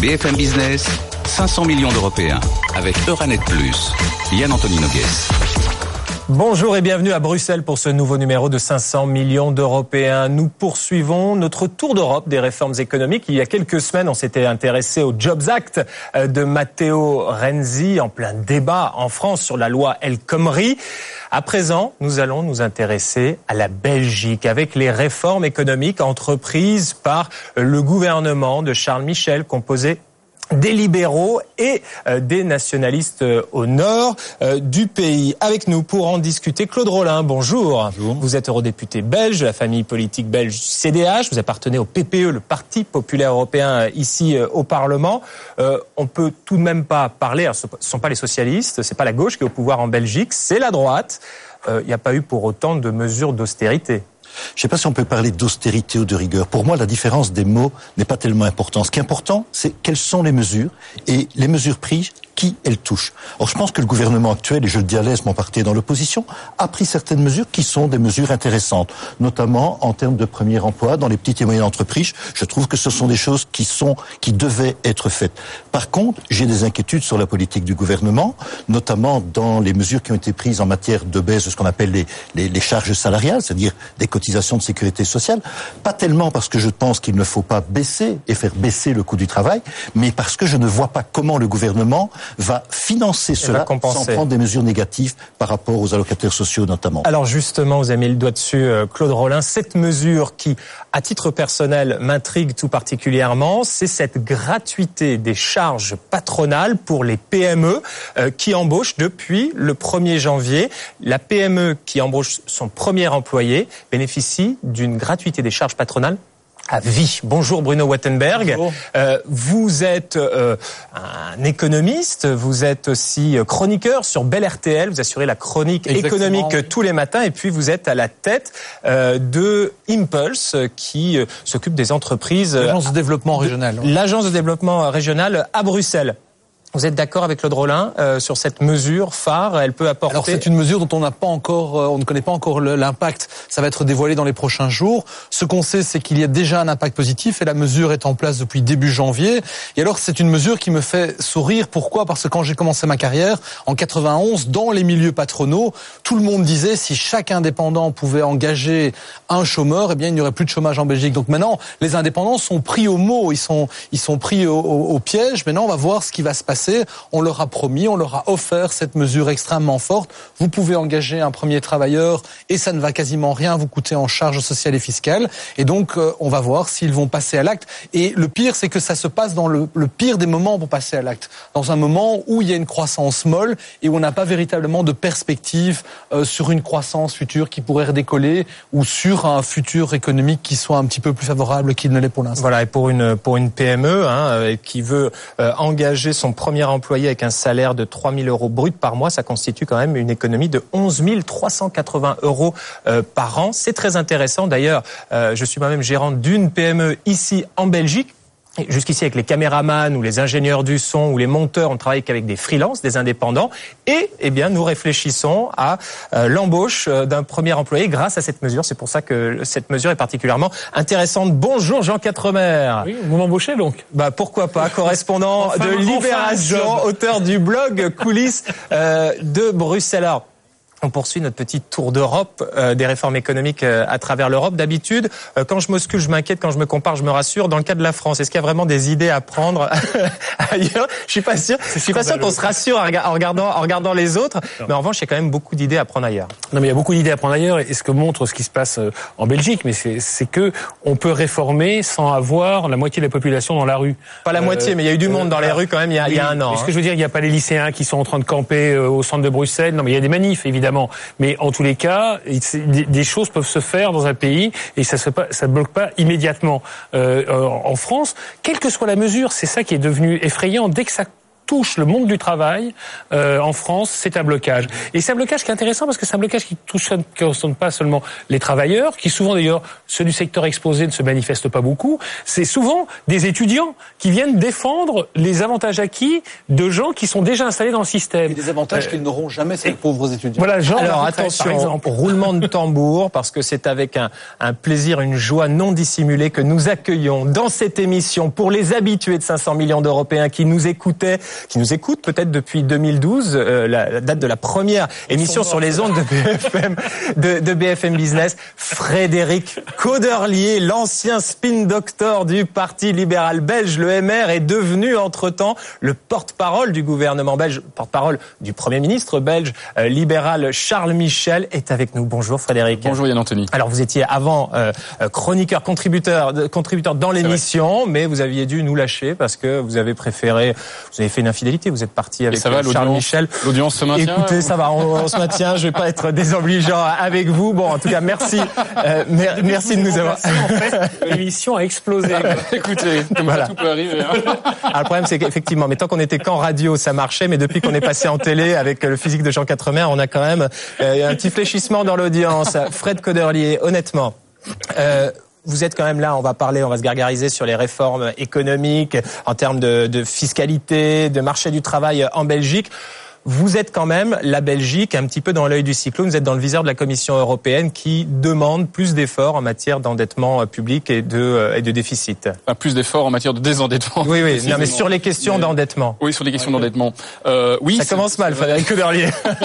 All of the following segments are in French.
BFM Business, 500 millions d'Européens, avec Euranet Plus. Yann Anthony Nogues. Bonjour et bienvenue à Bruxelles pour ce nouveau numéro de 500 millions d'Européens. Nous poursuivons notre tour d'Europe des réformes économiques. Il y a quelques semaines, on s'était intéressé au Jobs Act de Matteo Renzi, en plein débat en France sur la loi El Khomri. À présent, nous allons nous intéresser à la Belgique avec les réformes économiques entreprises par le gouvernement de Charles Michel, composé des libéraux et des nationalistes au nord du pays. Avec nous pour en discuter, Claude Rolin, bonjour. Bonjour. Vous êtes eurodéputé belge de la famille politique belge CDH. Vous appartenez au PPE, le Parti populaire européen, ici au Parlement. On peut tout de même pas parler, alors, ce ne sont pas les socialistes, c'est pas la gauche qui est au pouvoir en Belgique, c'est la droite. Il n'y a pas eu pour autant de mesures d'austérité. Je ne sais pas si on peut parler d'austérité ou de rigueur. Pour moi, la différence des mots n'est pas tellement importante. Ce qui est important, c'est quelles sont les mesures et les mesures prises, qui elles touchent. Or, je pense que le gouvernement actuel, et je le dis à l'aise, mon parti est dans l'opposition, a pris certaines mesures qui sont des mesures intéressantes, notamment en termes de premier emploi dans les petites et moyennes entreprises. Je trouve que ce sont des choses qui devaient être faites. Par contre, j'ai des inquiétudes sur la politique du gouvernement, notamment dans les mesures qui ont été prises en matière de baisse de ce qu'on appelle les charges salariales, c'est-à-dire des cotisations de sécurité sociale. Pas tellement parce que je pense qu'il ne faut pas baisser et faire baisser le coût du travail, mais parce que je ne vois pas comment le gouvernement va financer cela sans prendre des mesures négatives par rapport aux allocataires sociaux notamment. Alors justement, vous avez mis le doigt dessus, Claude Rolin, cette mesure qui, à titre personnel, m'intrigue tout particulièrement, c'est cette gratuité des charges patronales pour les PME qui embauchent depuis le 1er janvier. La PME qui embauche son premier employé bénéficie d'une gratuité des charges patronales à vie. Bonjour Bruno Wattenberg. Bonjour. Vous êtes un économiste, vous êtes aussi chroniqueur sur Bel RTL, vous assurez la chronique économique tous les matins et puis vous êtes à la tête de Impulse qui s'occupe des entreprises. L'agence de développement régional. L'agence de développement régional à Bruxelles. Vous êtes d'accord avec Claude Rolin sur cette mesure phare? Elle peut apporter. Alors c'est une mesure dont on ne connaît pas encore l'impact. Ça va être dévoilé dans les prochains jours. Ce qu'on sait, c'est qu'il y a déjà un impact positif et la mesure est en place depuis début janvier. Et alors c'est une mesure qui me fait sourire. Pourquoi? Parce que quand j'ai commencé ma carrière en 91, dans les milieux patronaux, tout le monde disait si chaque indépendant pouvait engager un chômeur, eh bien il n'y aurait plus de chômage en Belgique. Donc maintenant, les indépendants sont pris au mot, ils sont pris au piège. Maintenant, on va voir ce qui va se passer. On leur a promis, on leur a offert cette mesure extrêmement forte. Vous pouvez engager un premier travailleur et ça ne va quasiment rien vous coûter en charges sociales et fiscales. Et donc, on va voir s'ils vont passer à l'acte. Et le pire, c'est que ça se passe dans le pire des moments pour passer à l'acte. Dans un moment où il y a une croissance molle et où on n'a pas véritablement de perspective sur une croissance future qui pourrait redécoller ou sur un futur économique qui soit un petit peu plus favorable qu'il ne l'est pour l'instant. Voilà, et pour une PME qui veut engager son premier employé avec un salaire de 3 000 € brut par mois, ça constitue quand même une économie de 11 380 € par an. C'est très intéressant. D'ailleurs, je suis moi-même gérant d'une PME ici en Belgique. Jusqu'ici, avec les caméramans ou les ingénieurs du son ou les monteurs, on travaille qu'avec des freelances, des indépendants. Et, eh bien, nous réfléchissons à l'embauche d'un premier employé grâce à cette mesure. C'est pour ça que cette mesure est particulièrement intéressante. Bonjour Jean Quatremer. Oui, vous m'embauchez donc? Pourquoi pas, correspondant de Libération, auteur du blog Coulisses de Bruxelles. Alors, on poursuit notre petit tour d'Europe, des réformes économiques à travers l'Europe. D'habitude, quand je m'auscule, je m'inquiète, quand je me compare, je me rassure. Dans le cas de la France, est-ce qu'il y a vraiment des idées à prendre ailleurs? Je suis pas sûr qu'on se rassure en regardant les autres. Non. Mais en revanche, il y a quand même beaucoup d'idées à prendre ailleurs. Non, mais il y a beaucoup d'idées à prendre ailleurs. Et ce que montre ce qui se passe en Belgique, mais c'est que on peut réformer sans avoir la moitié de la population dans la rue. Pas la moitié, mais il y a eu du monde dans les rues quand même il y a un an. Mais ce que je veux dire, il n'y a pas les lycéens qui sont en train de camper au centre de Bruxelles. Non, mais il y a des manifs, évidemment. Mais en tous les cas, des choses peuvent se faire dans un pays et ça bloque pas immédiatement. En France, quelle que soit la mesure, c'est ça qui est devenu effrayant. Dès que ça touche le monde du travail en France, c'est un blocage. Et c'est un blocage qui est intéressant parce que c'est un blocage qui ne concerne pas seulement les travailleurs, qui souvent d'ailleurs, ceux du secteur exposé ne se manifestent pas beaucoup. C'est souvent des étudiants qui viennent défendre les avantages acquis de gens qui sont déjà installés dans le système. Et des avantages qu'ils n'auront jamais, ces pauvres étudiants. Voilà, genre alors attention, roulement de tambour, parce que c'est avec un plaisir, une joie non dissimulée que nous accueillons dans cette émission, pour les habitués de 500 millions d'Européens qui nous écoutent peut-être depuis 2012, la date de la première émission sur les ondes de BFM Business, Frédéric Cauderlier, l'ancien spin doctor du Parti libéral belge, le MR, est devenu entre-temps le porte-parole du gouvernement belge, porte-parole du Premier ministre belge libéral Charles Michel, est avec nous. Bonjour Frédéric. Bonjour Yann Anthony. Alors vous étiez avant chroniqueur, contributeur dans l'émission, mais vous aviez dû nous lâcher parce que vous avez fait une infidélité, vous êtes parti avec Charles Michel. L'audience se maintient. Écoutez, ça va, on se maintient, je vais pas être désobligeant avec vous. Bon, en tout cas, merci de nous avoir... En fait, l'émission a explosé. Écoutez, voilà. Tout peut arriver. Alors, le problème, c'est qu'effectivement, mais tant qu'on était qu'en radio, ça marchait, mais depuis qu'on est passé en télé avec le physique de Jean Quatremer, on a quand même un petit fléchissement dans l'audience. Fred Cauderlier, honnêtement, vous êtes quand même là, on va se gargariser sur les réformes économiques, en termes de fiscalité, de marché du travail en Belgique. Vous êtes quand même, la Belgique, un petit peu dans l'œil du cyclone. Vous êtes dans le viseur de la Commission européenne qui demande plus d'efforts en matière d'endettement public et de déficit. Plus d'efforts en matière de désendettement. Oui. Non, mais sur les questions d'endettement. Oui, sur les questions d'endettement. Oui. Ça commence mal, Frédéric Cauderlier.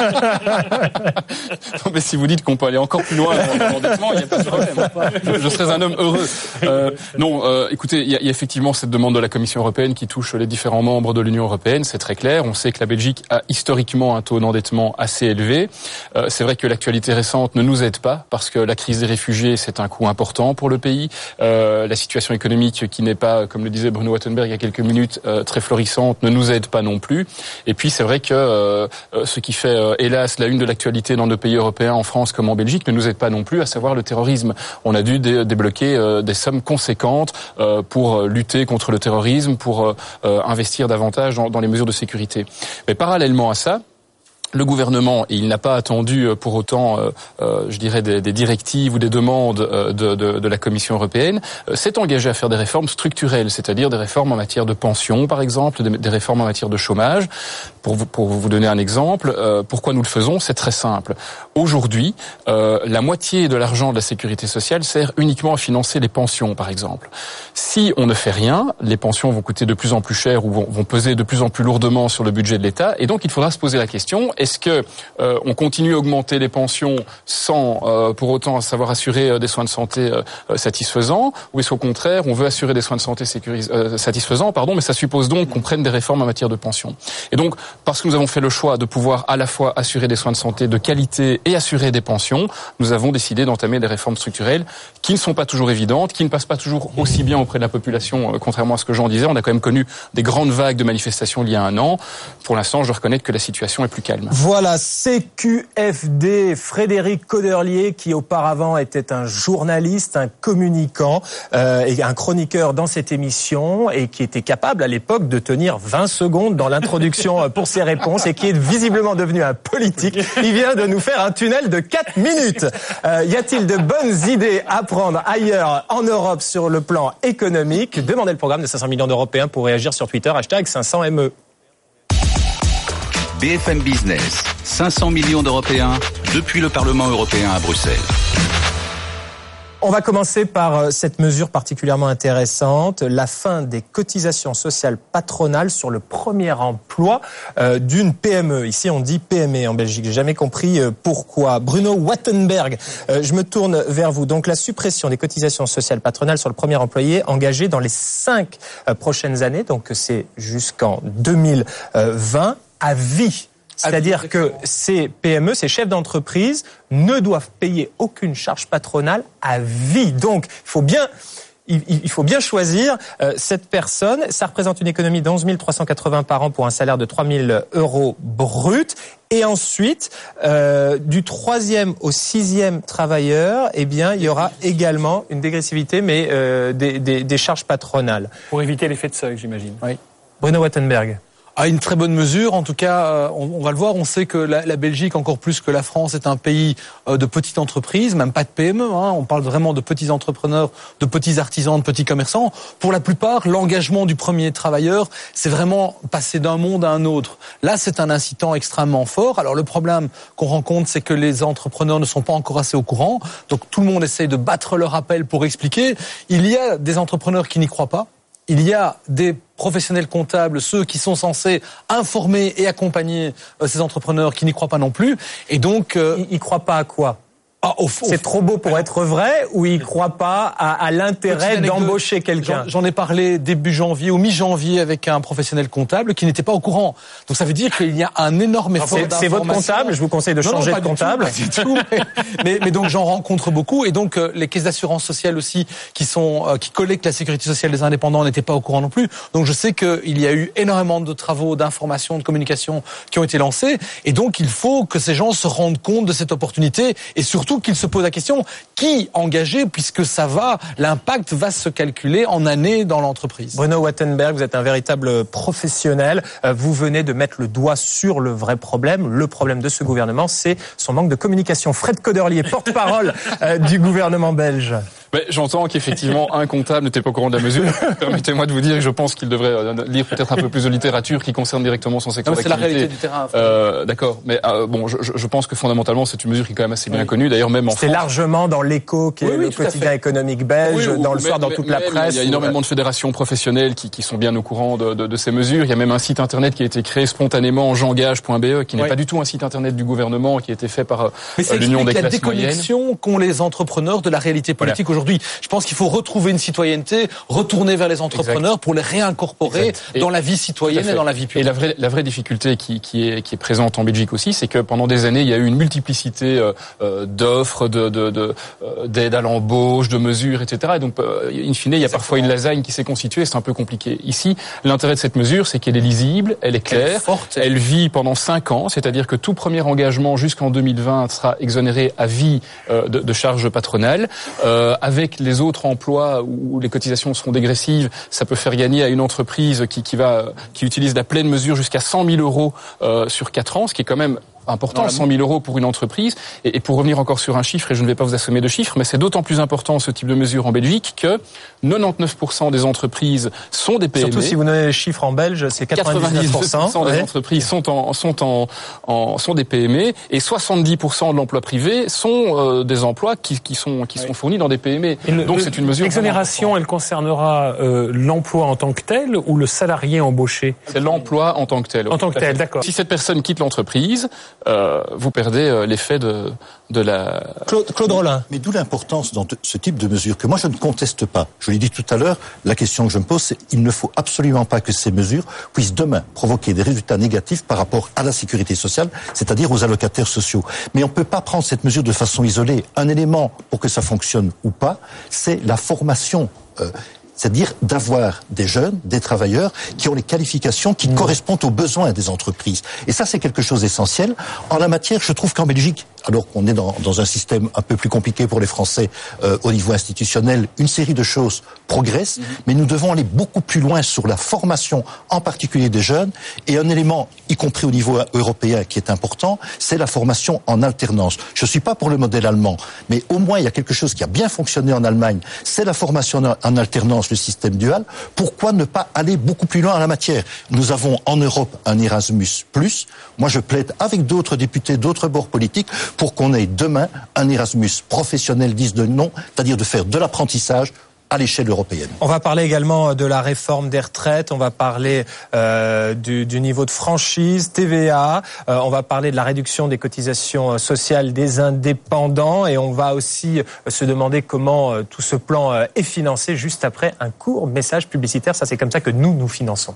Non, mais si vous dites qu'on peut aller encore plus loin dans l'endettement, il n'y a pas de problème. Je serais un homme heureux. Écoutez, il y a effectivement cette demande de la Commission européenne qui touche les différents membres de l'Union européenne. C'est très clair. On sait que la Belgique a historiquement un taux d'endettement assez élevé. C'est vrai que l'actualité récente ne nous aide pas parce que la crise des réfugiés, c'est un coût important pour le pays. La situation économique qui n'est pas, comme le disait Bruno Wattenberg il y a quelques minutes, très florissante, ne nous aide pas non plus. Et puis c'est vrai que ce qui fait hélas la une de l'actualité dans nos pays européens, en France comme en Belgique, ne nous aide pas non plus, à savoir le terrorisme. On a dû débloquer des sommes conséquentes pour lutter contre le terrorisme, pour investir davantage dans les mesures de sécurité. Mais parallèlement à ça, le gouvernement, et il n'a pas attendu pour autant, je dirais, des directives ou des demandes de la Commission européenne, s'est engagé à faire des réformes structurelles, c'est-à-dire des réformes en matière de pension, par exemple, des réformes en matière de chômage. Pour vous donner un exemple, pourquoi nous le faisons, c'est très simple. Aujourd'hui, la moitié de l'argent de la sécurité sociale sert uniquement à financer les pensions, par exemple. Si on ne fait rien, les pensions vont coûter de plus en plus cher ou vont peser de plus en plus lourdement sur le budget de l'État, et donc il faudra se poser la question, est-ce que on continue à augmenter les pensions sans pour autant savoir assurer des soins de santé satisfaisants, ou est-ce qu'au contraire on veut assurer des soins de santé satisfaisants, mais ça suppose donc qu'on prenne des réformes en matière de pension. Et donc, parce que nous avons fait le choix de pouvoir à la fois assurer des soins de santé de qualité et assurer des pensions, nous avons décidé d'entamer des réformes structurelles qui ne sont pas toujours évidentes, qui ne passent pas toujours aussi bien auprès de la population, contrairement à ce que Jean disait. On a quand même connu des grandes vagues de manifestations il y a un an. Pour l'instant, je dois reconnaître que la situation est plus calme. Voilà, CQFD, Frédéric Cauderlier, qui auparavant était un journaliste, un communicant et un chroniqueur dans cette émission, et qui était capable à l'époque de tenir 20 secondes dans l'introduction pour ses réponses, et qui est visiblement devenu un politique. Il vient de nous faire un tunnel de 4 minutes. Y a-t-il de bonnes idées à prendre ailleurs en Europe sur le plan économique? Demandez le programme de 500 millions d'Européens pour réagir sur Twitter, #500ME. BFM Business, 500 millions d'Européens depuis le Parlement européen à Bruxelles. On va commencer par cette mesure particulièrement intéressante, la fin des cotisations sociales patronales sur le premier emploi d'une PME. Ici, on dit PME en Belgique. J'ai jamais compris pourquoi. Bruno Wattenberg, je me tourne vers vous. Donc, la suppression des cotisations sociales patronales sur le premier employé engagé dans les 5 prochaines années, donc c'est jusqu'en 2020, à vie. C'est-à-dire que ces PME, ces chefs d'entreprise, ne doivent payer aucune charge patronale à vie. Donc, il faut bien choisir cette personne. Ça représente une économie de 11 380 par an pour un salaire de 3 000 € brut. Et ensuite, du 3e au 6e travailleur, il y aura également une dégressivité, mais des charges patronales. Pour éviter l'effet de seuil, j'imagine. Oui. Bruno Wattenberg. Une très bonne mesure. En tout cas, on va le voir. On sait que la Belgique, encore plus que la France, est un pays de petites entreprises, même pas de PME. On parle vraiment de petits entrepreneurs, de petits artisans, de petits commerçants. Pour la plupart, l'engagement du premier travailleur, c'est vraiment passer d'un monde à un autre. Là, c'est un incitant extrêmement fort. Alors, le problème qu'on rencontre, c'est que les entrepreneurs ne sont pas encore assez au courant. Donc, tout le monde essaye de battre leur appel pour expliquer. Il y a des entrepreneurs qui n'y croient pas. Il y a des professionnels comptables, ceux qui sont censés informer et accompagner ces entrepreneurs qui n'y croient pas non plus. Et donc, ils croient pas à quoi ? C'est trop beau pour être vrai, ou ils croient pas à l'intérêt d'embaucher quelqu'un? J'en ai parlé début janvier ou mi-janvier avec un professionnel comptable qui n'était pas au courant. Donc ça veut dire qu'il y a un énorme effort d'information. C'est votre comptable? Je vous conseille de changer de comptable. Pas du tout. Mais donc j'en rencontre beaucoup, et donc les caisses d'assurance sociale aussi qui collectent la sécurité sociale des indépendants n'étaient pas au courant non plus. Donc je sais qu'il y a eu énormément de travaux d'information, de communication qui ont été lancés, et donc il faut que ces gens se rendent compte de cette opportunité, et surtout qu'ils se posent la question, qui engager, puisque l'impact va se calculer en années dans l'entreprise. Bruno Wattenberg, vous êtes un véritable professionnel. Vous venez de mettre le doigt sur le vrai problème. Le problème de ce gouvernement, c'est son manque de communication. Fred Coderlier, porte-parole du gouvernement belge. J'entends qu'effectivement, un comptable n'était pas au courant de la mesure. Permettez-moi de vous dire que je pense qu'il devrait lire peut-être un peu plus de littérature qui concerne directement son secteur d'activité. C'est la réalité du terrain. D'accord, mais je pense que fondamentalement, c'est une mesure qui est quand même assez bien connue. D'ailleurs, même en France. C'est largement dans l'Écho, qui est le quotidien économique belge, dans le soir, dans toute la presse. Il y a énormément de fédérations professionnelles qui sont bien au courant de ces mesures. Il y a même un site internet qui a été créé spontanément, jengage.be, qui n'est pas du tout un site internet du gouvernement, qui a été fait par l'Union des classes moyennes. La déconnexion qu'ont les entrepreneurs de la réalité politique aujourd'hui. Je pense qu'il faut retrouver une citoyenneté, retourner vers les entrepreneurs pour les réincorporer dans la vie citoyenne et dans la vie publique. Et la vraie difficulté qui est présente en Belgique aussi, c'est que pendant des années, il y a eu une multiplicité d'offres, d'aides à l'embauche, de mesures, etc. Et donc, in fine, il y a parfois une lasagne qui s'est constituée, c'est un peu compliqué. Ici, l'intérêt de cette mesure, c'est qu'elle est lisible, elle est claire, elle vit pendant 5 ans, c'est-à-dire que tout premier engagement jusqu'en 2020 sera exonéré à vie de charges patronales. Avec les autres emplois où les cotisations seront dégressives, ça peut faire gagner à une entreprise qui utilise la pleine mesure jusqu'à 100 000 euros sur 4 ans, ce qui est quand même important, 100 000 euros pour une entreprise. Et pour revenir encore sur un chiffre, et je ne vais pas vous assommer de chiffres, mais c'est d'autant plus important ce type de mesure en Belgique que 99% des entreprises sont des PME. Surtout si vous donnez les chiffres en belge, c'est 99% des entreprises sont des PME, et 70% de l'emploi privé sont des emplois qui sont fournis dans des PME. Donc c'est une mesure. L'exonération, elle concernera l'emploi en tant que tel ou le salarié embauché? C'est l'emploi en tant que tel. En tant que tel, d'accord. Si cette personne quitte l'entreprise, vous perdez l'effet de la... Claude Rollin. Mais d'où l'importance dans ce type de mesures que moi je ne conteste pas. Je l'ai dit tout à l'heure, la question que je me pose, c'est il ne faut absolument pas que ces mesures puissent demain provoquer des résultats négatifs par rapport à la sécurité sociale, c'est-à-dire aux allocataires sociaux. Mais on ne peut pas prendre cette mesure de façon isolée. Un élément pour que ça fonctionne ou pas, c'est la formation. C'est-à-dire d'avoir des jeunes, des travailleurs qui ont les qualifications qui correspondent aux besoins des entreprises. Et ça, c'est quelque chose d'essentiel. En la matière, je trouve qu'en Belgique, alors qu'on est dans un système un peu plus compliqué pour les Français au niveau institutionnel, une série de choses progressent, mais nous devons aller beaucoup plus loin sur la formation, en particulier des jeunes. Et un élément, y compris au niveau européen, qui est important, c'est la formation en alternance. Je ne suis pas pour le modèle allemand, mais au moins, il y a quelque chose qui a bien fonctionné en Allemagne, c'est la formation en alternance, le système dual. Pourquoi ne pas aller beaucoup plus loin en la matière? Nous avons en Europe un Erasmus+. Moi, je plaide avec d'autres députés, d'autres bords politiques, pour qu'on ait demain un Erasmus professionnel, disent de non, c'est-à-dire de faire de l'apprentissage à l'échelle européenne. On va parler également de la réforme des retraites, on va parler du niveau de franchise, TVA, on va parler de la réduction des cotisations sociales des indépendants, et on va aussi se demander comment tout ce plan est financé juste après un court message publicitaire. Ça, c'est comme ça que nous finançons.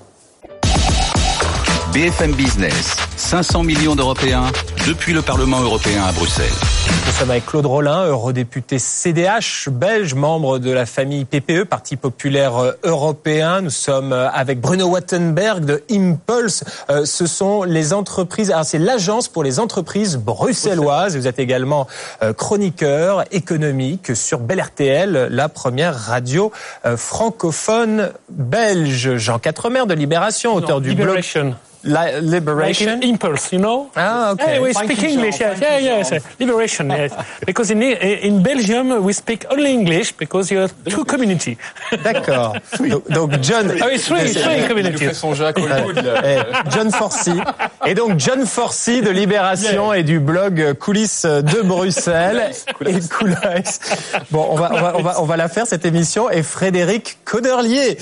BFM Business, 500 millions d'Européens depuis le Parlement européen à Bruxelles. Nous sommes avec Claude Rollin, eurodéputé CDH belge, membre de la famille PPE, Parti populaire européen. Nous sommes avec Bruno Wattenberg de Impulse. Ce sont les entreprises, c'est l'agence pour les entreprises bruxelloises. Vous êtes également chroniqueur économique sur Bel RTL, la première radio francophone belge. Jean Quatremer de Libération, auteur du blog. Liberation? Like impulse, you know? Ah, okay. Hey, we speak English, yes. Liberation, yes. Because in Belgium, we speak only English because you're two community. D'accord. Donc John... Ah oui, three community. Il fait son Jacques Hollywood, John Forsey. Et donc John Forsey de Libération et du blog Coulisses de Bruxelles. Et Coulisses. Bon, on va la faire cette émission. Et Frédéric Coderlier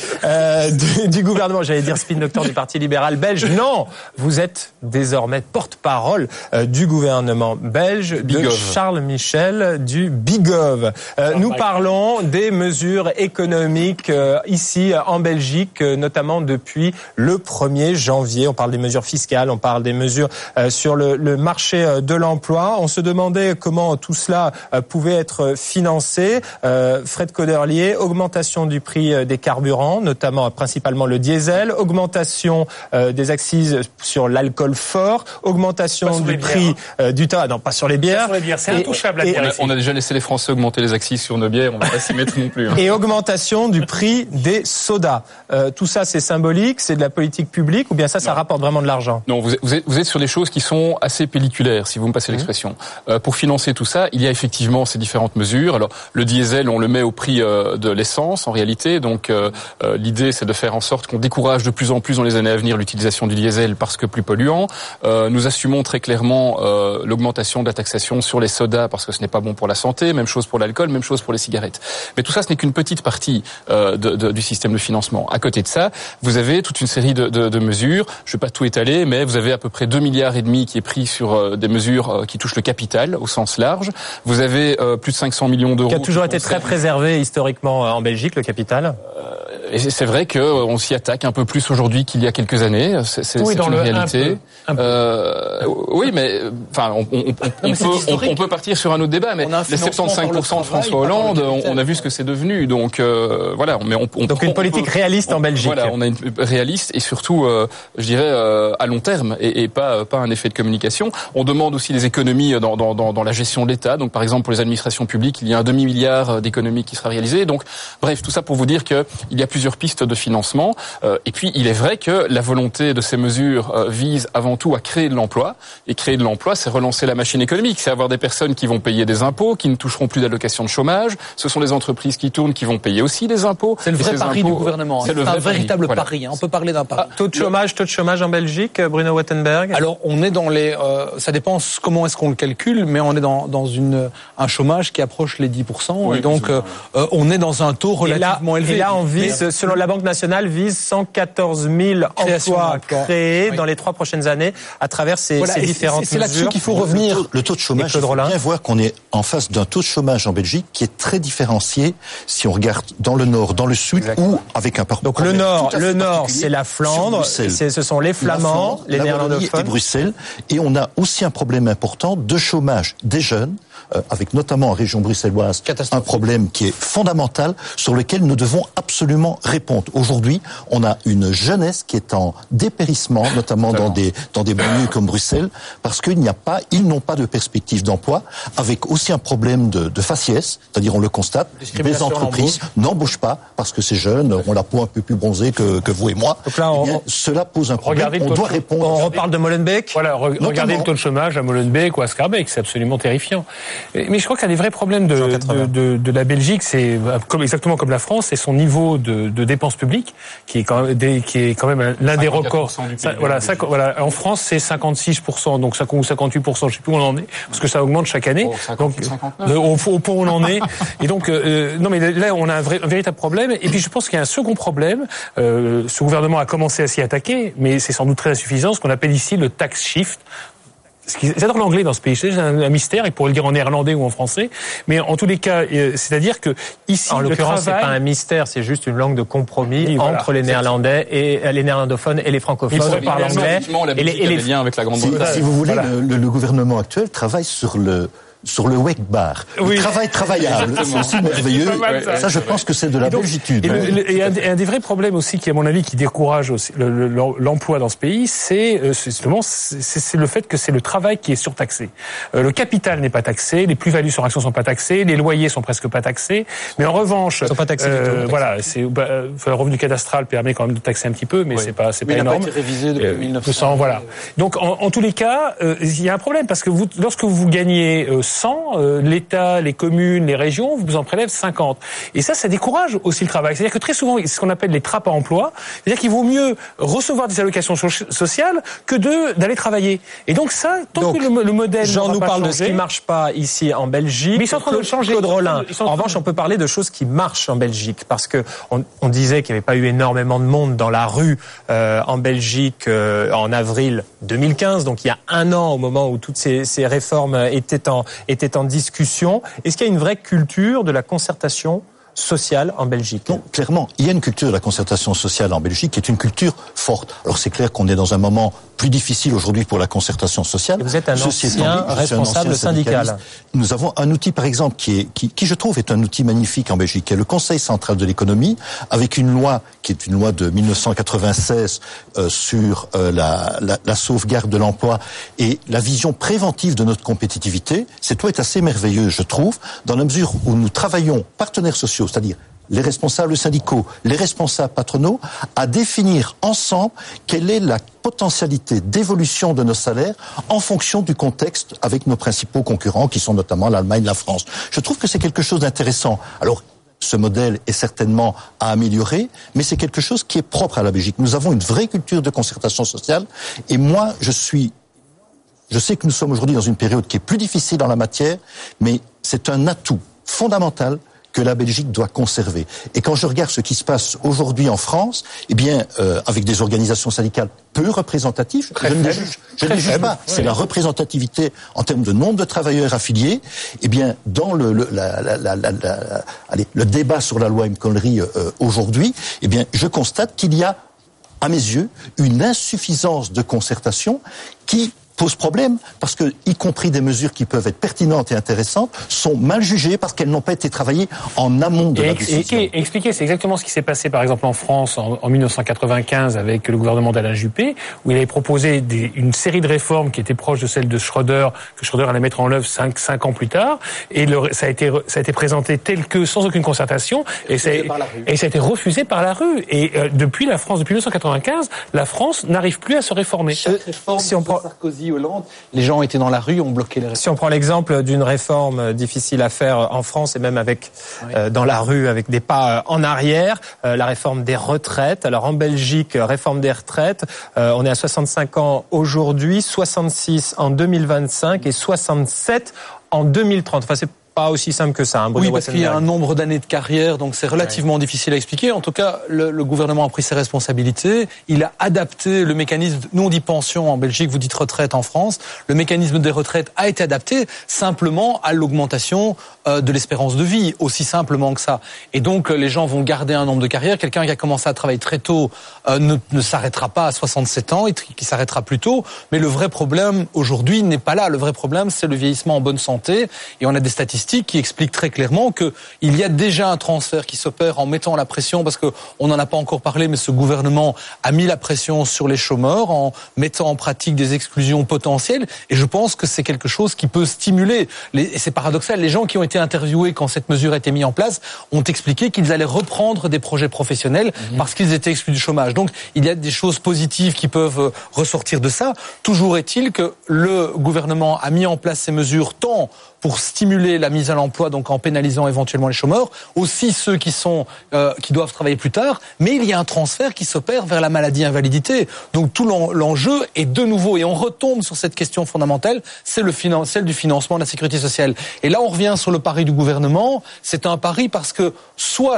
du gouvernement, j'allais dire spin doctor du Parti libéral belge. Non, vous êtes désormais porte-parole du gouvernement belge de Charles Michel du Bigov. Nous parlons des mesures économiques ici en Belgique, notamment depuis le 1er janvier. On parle des mesures fiscales, on parle des mesures sur le marché de l'emploi. On se demandait comment tout cela pouvait être financé. Fred Coderlier, augmentation du prix des carburants, notamment principalement le diesel, augmentation des accises sur l'alcool fort, augmentation du prix du tabac. Non, pas sur les bières. Pas sur les bières, c'est intouchable la bière. On a déjà laissé les Français augmenter les accises sur nos bières, on va pas s'y mettre non plus. Et augmentation du prix des sodas. Tout ça, c'est symbolique, c'est de la politique publique, ou bien ça rapporte vraiment de l'argent? Non, vous êtes sur des choses qui sont assez pelliculaires, si vous me passez l'expression. Pour financer tout ça, il y a effectivement ces différentes mesures. Alors, le diesel, on le met au prix de l'essence, en réalité. Donc, l'idée, c'est de faire en sorte qu'on décourage de plus en plus dans les années à venir l'utilisation du diesel parce que plus polluant. Nous assumons très clairement l'augmentation de la taxation sur les sodas parce que ce n'est pas bon pour la santé. Même chose pour l'alcool, même chose pour les cigarettes. Mais tout ça, ce n'est qu'une petite partie du système de financement. À côté de ça, vous avez toute une série de mesures. Je ne vais pas tout étaler, mais vous avez à peu près 2,5 milliards qui est pris sur des mesures qui touchent le capital au sens large. Vous avez plus de 500 millions d'euros. Qui a toujours été très préservé historiquement en Belgique, le capital. Et c'est vrai qu'on s'y attaque un peu plus aujourd'hui qu'il y a quelques années. C'est une réalité. Oui, mais enfin, on peut partir sur un autre débat. Mais les 75% de François Hollande, on a vu ce que c'est devenu. Donc voilà. Mais donc une politique réaliste en Belgique. Voilà, on a une réaliste et surtout, je dirais, à long terme et pas un effet de communication. On demande aussi des économies dans la gestion de l'État. Donc par exemple pour les administrations publiques, il y a un demi-milliard d'économies qui sera réalisé. Donc bref, tout ça pour vous dire que il y a plusieurs pistes de financement. Et puis il est vrai que la volonté de ces mesures vise avant tout à créer de l'emploi. Et créer de l'emploi, c'est relancer la machine économique. C'est avoir des personnes qui vont payer des impôts, qui ne toucheront plus d'allocations de chômage. Ce sont les entreprises qui tournent qui vont payer aussi des impôts. C'est le vrai pari du gouvernement. C'est un véritable pari. On peut parler d'un pari. Taux de chômage en Belgique, Bruno Wattenberg. Alors on est dans les. Ça dépend comment est-ce qu'on le calcule, mais on est dans un chômage qui approche les 10%. Oui, et donc on est dans un taux relativement élevé. Et là, on vise, selon la Banque nationale, vise 114 000 emplois créés dans les 3 prochaines années à travers ces différentes mesures. C'est là-dessus qu'il faut revenir. Le taux de chômage, il faut bien voir qu'on est en face d'un taux de chômage en Belgique qui est très différencié si on regarde dans le nord, dans le sud ou avec un parcours. Donc le nord, c'est la Flandre, ce sont les Flamands, les néerlandophones. Et Bruxelles. Et on a aussi un problème important de chômage des jeunes, avec notamment en région bruxelloise un problème qui est fondamental sur lequel nous devons absolument répondre. Aujourd'hui, on a une jeunesse qui est en dépérissement, notamment dans des banlieues comme Bruxelles, parce qu'ils n'ont pas de perspective d'emploi, avec aussi un problème de faciès, c'est-à-dire on le constate, les entreprises n'embauchent pas parce que ces jeunes ont la peau un peu plus bronzée que vous et moi. Donc là, cela pose un problème. On doit répondre. On reparle de Molenbeek. Voilà, regardez le taux de chômage à Molenbeek ou à Schaerbeek, c'est absolument terrifiant. Mais je crois qu'un des vrais problèmes de la Belgique, c'est exactement comme la France, c'est son niveau de dépenses publiques qui est quand même l'un des records. Voilà, en France c'est 56%, donc 58%, je sais plus où on en est, parce que ça augmente chaque année. Donc au point où on en est. Et donc non, mais là on a un véritable problème. Et puis je pense qu'il y a un second problème. Ce gouvernement a commencé à s'y attaquer, mais c'est sans doute très insuffisant. Ce qu'on appelle ici le tax shift. J'adore l'anglais dans ce pays, c'est un mystère, il pourrait le dire en néerlandais ou en français, mais en tous les cas, c'est-à-dire que ici, en l'occurrence, c'est pas un mystère, c'est juste une langue de compromis entre les néerlandais et les néerlandophones et les francophones par l'anglais. Et les liens avec la Grande-Bretagne. Si vous voulez, le gouvernement actuel travaille sur sur le wegbar. Oui. Le travail travaillable, c'est aussi merveilleux. C'est pas mal, ça. Je pense que c'est de la belgitude. Et un des vrais problèmes aussi, qui à mon avis qui décourage aussi l'emploi dans ce pays, c'est justement c'est le fait que c'est le travail qui est surtaxé. Le capital n'est pas taxé, les plus-values sur actions sont pas taxées, les loyers sont presque pas taxés, mais en revanche, ils sont pas taxés du tout. Voilà, le revenu cadastral permet quand même de taxer un petit peu, mais c'est pas énorme. Il n'a pas été révisé depuis 1900. Voilà. Donc en tous les cas, il y a un problème parce que lorsque vous gagnez 100, l'État, les communes, les régions vous en prélèvent 50. Et ça décourage aussi le travail. C'est-à-dire que très souvent, c'est ce qu'on appelle les trappes à emploi. C'est-à-dire qu'il vaut mieux recevoir des allocations sociales que d'aller travailler. Et donc ça, tant que le modèle Jean nous parle changer, de ce qui marche pas ici en Belgique. Mais ils sont en train de le changer. Claude Rolin. En revanche, on peut parler de choses qui marchent en Belgique parce que on disait qu'il n'y avait pas eu énormément de monde dans la rue en Belgique en avril 2015, donc il y a un an au moment où toutes ces réformes étaient en discussion. Est-ce qu'il y a une vraie culture de la concertation sociale en Belgique? Non, clairement, il y a une culture de la concertation sociale en Belgique qui est une culture forte. Alors c'est clair qu'on est dans un moment plus difficile aujourd'hui pour la concertation sociale. Et vous êtes un ancien responsable syndical. Nous avons un outil, par exemple, qui je trouve est un outil magnifique en Belgique, qui est le Conseil central de l'économie, avec une loi qui est une loi de 1996 sur la sauvegarde de l'emploi et la vision préventive de notre compétitivité. Cette loi est assez merveilleuse, je trouve, dans la mesure où nous travaillons partenaires sociaux, c'est-à-dire les responsables syndicaux, les responsables patronaux, à définir ensemble quelle est la potentialité d'évolution de nos salaires en fonction du contexte avec nos principaux concurrents, qui sont notamment l'Allemagne, la France. Je trouve que c'est quelque chose d'intéressant. Alors, ce modèle est certainement à améliorer, mais c'est quelque chose qui est propre à la Belgique. Nous avons une vraie culture de concertation sociale, et moi, je sais que nous sommes aujourd'hui dans une période qui est plus difficile en la matière, mais c'est un atout fondamental que la Belgique doit conserver. Et quand je regarde ce qui se passe aujourd'hui en France, eh bien, avec des organisations syndicales peu représentatives, je ne les juge pas. C'est la représentativité en termes de nombre de travailleurs affiliés. Eh bien, dans le débat sur la loi El Khomri aujourd'hui, eh bien, je constate qu'il y a, à mes yeux, une insuffisance de concertation qui pose problème parce que, y compris des mesures qui peuvent être pertinentes et intéressantes, sont mal jugées parce qu'elles n'ont pas été travaillées en amont de la décision. Expliquer, c'est exactement ce qui s'est passé par exemple en France en 1995 avec le gouvernement d'Alain Juppé, où il avait proposé une série de réformes qui étaient proches de celles de Schröder, que Schröder allait mettre en œuvre 5 ans plus tard, et ça a été présenté tel que, sans aucune concertation, et ça a été refusé par la rue. Et depuis 1995, la France n'arrive plus à se réformer. Si on prend Sarkozy, Hollande, les gens étaient dans la rue, ont bloqué les réformes. Si on prend l'exemple d'une réforme difficile à faire en France et même avec dans la rue avec des pas en arrière, la réforme des retraites. Alors en Belgique, réforme des retraites, on est à 65 ans aujourd'hui, 66 en 2025 et 67 en 2030. Enfin, c'est pas aussi simple que ça. Oui, parce qu'il y a un nombre d'années de carrière, donc c'est relativement difficile à expliquer. En tout cas, le gouvernement a pris ses responsabilités. Il a adapté le mécanisme. Nous, on dit pension en Belgique, vous dites retraite en France. Le mécanisme des retraites a été adapté simplement à l'augmentation de l'espérance de vie, aussi simplement que ça. Et donc, les gens vont garder un nombre de carrières. Quelqu'un qui a commencé à travailler très tôt ne s'arrêtera pas à 67 ans, qui s'arrêtera plus tôt. Mais le vrai problème aujourd'hui n'est pas là. Le vrai problème, c'est le vieillissement en bonne santé. Et on a des statistiques qui explique très clairement qu'il y a déjà un transfert qui s'opère en mettant la pression, parce qu'on n'en a pas encore parlé, mais ce gouvernement a mis la pression sur les chômeurs en mettant en pratique des exclusions potentielles, et je pense que c'est quelque chose qui peut stimuler. Et c'est paradoxal, les gens qui ont été interviewés quand cette mesure a été mise en place ont expliqué qu'ils allaient reprendre des projets professionnels parce qu'ils étaient exclus du chômage. Donc il y a des choses positives qui peuvent ressortir de ça. Toujours est-il que le gouvernement a mis en place ces mesures tant pour stimuler la mise à l'emploi, donc en pénalisant éventuellement les chômeurs, aussi ceux qui doivent travailler plus tard, mais il y a un transfert qui s'opère vers la maladie-invalidité. Donc tout l'enjeu est de nouveau, et on retombe sur cette question fondamentale, c'est celle du financement de la sécurité sociale. Et là, on revient sur le pari du gouvernement. C'est un pari parce que soit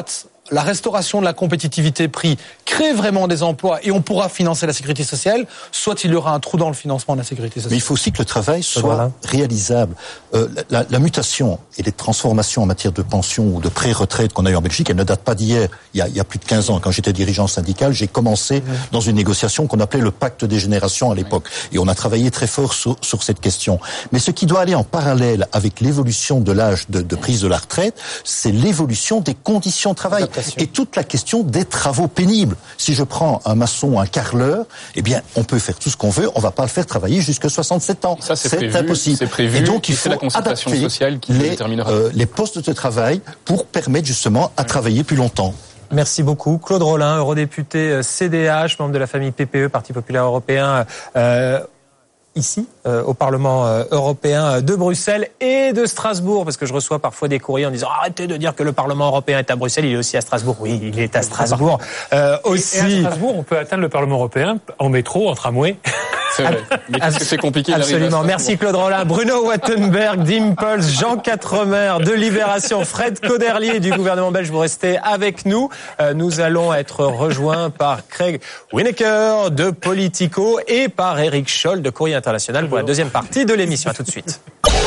la restauration de la compétitivité prix crée vraiment des emplois et on pourra financer la sécurité sociale, soit il y aura un trou dans le financement de la sécurité sociale. Mais il faut aussi que le travail soit réalisable. La mutation et les transformations en matière de pension ou de pré-retraite qu'on a eu en Belgique, elles ne datent pas d'hier. Il y a plus de 15 ans, quand j'étais dirigeant syndical, j'ai commencé dans une négociation qu'on appelait le pacte des générations à l'époque. Et on a travaillé très fort sur cette question. Mais ce qui doit aller en parallèle avec l'évolution de l'âge de prise de la retraite, c'est l'évolution des conditions de travail. Et toute la question des travaux pénibles. Si je prends un maçon, un carreleur, eh bien, on peut faire tout ce qu'on veut, on va pas le faire travailler jusqu'à 67 ans. Ça, c'est impossible. C'est prévu. Et donc, il faut la concertation adapter sociale qui déterminera les postes de travail pour permettre justement à travailler plus longtemps. Merci beaucoup. Claude Rolin, eurodéputé CDH, membre de la famille PPE, Parti populaire européen, ici, au Parlement européen de Bruxelles et de Strasbourg, parce que je reçois parfois des courriers en disant « Arrêtez de dire que le Parlement européen est à Bruxelles, il est aussi à Strasbourg ». Oui, il est à Strasbourg aussi. Et à Strasbourg, on peut atteindre le Parlement européen en métro, en tramway. C'est vrai. Mais qu'est-ce que c'est compliqué d'arriver à Absolument. Strasbourg. Merci Claude Rolin, Bruno Wattenberg d'Impulse, Jean Quatremer de Libération, Fred Cauderlier du gouvernement belge. Vous restez avec nous. Nous allons être rejoints par Craig Winaker de Politico et par Eric Scholl de Courrier International pour la deuxième partie de l'émission. À tout de suite.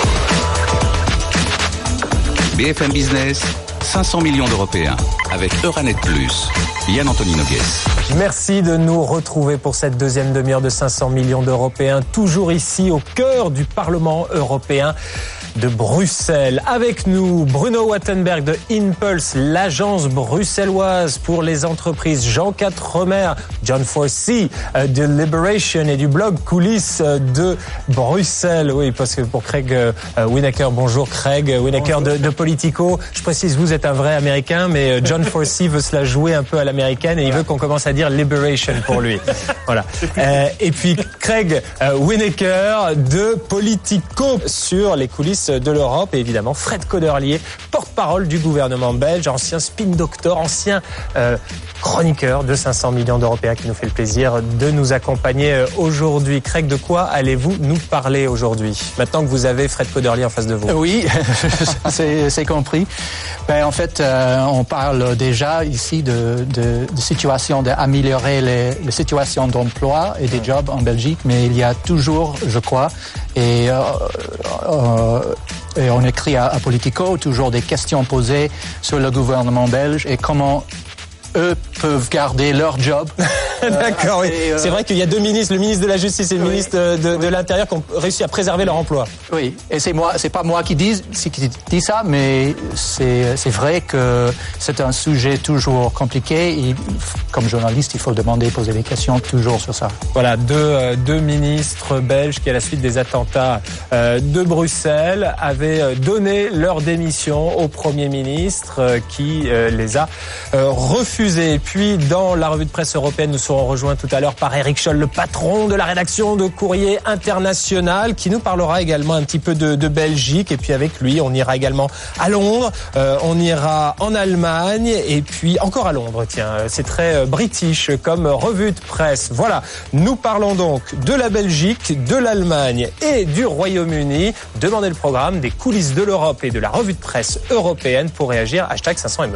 BFM Business, 500 millions d'Européens, avec Euranet Plus. Yann-Anthony Nogues. Merci de nous retrouver pour cette deuxième demi-heure de 500 millions d'Européens, toujours ici au cœur du Parlement européen de Bruxelles. Avec nous, Bruno Wattenberg de Impulse, l'agence bruxelloise pour les entreprises, Jean Quatremer, John Forsey de Liberation et du blog Coulisses de Bruxelles. Oui, parce que pour Craig Winaker, bonjour Craig Winaker de Politico. Je précise, vous êtes un vrai Américain, mais John Forsey veut se la jouer un peu à l'américaine et il veut qu'on commence à dire Liberation pour lui. Voilà. Et puis Craig Winaker de Politico sur les coulisses de l'Europe et évidemment Fred Cauderlier, porte-parole du gouvernement belge, ancien spin doctor, ancien chroniqueur de 500 millions d'Européens qui nous fait le plaisir de nous accompagner aujourd'hui. Craig, de quoi allez-vous nous parler aujourd'hui, maintenant que vous avez Fred Cauderlier en face de vous? Oui, c'est compris. En fait, on parle déjà ici de situation d'améliorer les situations d'emploi et des jobs en Belgique, mais il y a toujours, je crois, et on écrit à Politico toujours des questions posées sur le gouvernement belge et comment eux peuvent garder leur job. D'accord, oui. C'est vrai qu'il y a deux ministres, le ministre de la Justice et le ministre de l'Intérieur qui ont réussi à préserver leur emploi. Oui, et c'est pas moi qui dis ça, mais c'est vrai que c'est un sujet toujours compliqué et comme journaliste, il faut poser des questions toujours sur ça. Voilà, deux ministres belges qui, à la suite des attentats de Bruxelles, avaient donné leur démission au Premier ministre qui les a refusés. Et puis, dans la revue de presse européenne, nous serons rejoints tout à l'heure par Eric Scholl, le patron de la rédaction de Courrier International, qui nous parlera également un petit peu de Belgique. Et puis, avec lui, on ira également à Londres, on ira en Allemagne, et puis encore à Londres, tiens. C'est très british comme revue de presse. Voilà, nous parlons donc de la Belgique, de l'Allemagne et du Royaume-Uni. Demandez le programme des coulisses de l'Europe et de la revue de presse européenne pour réagir. #500ME.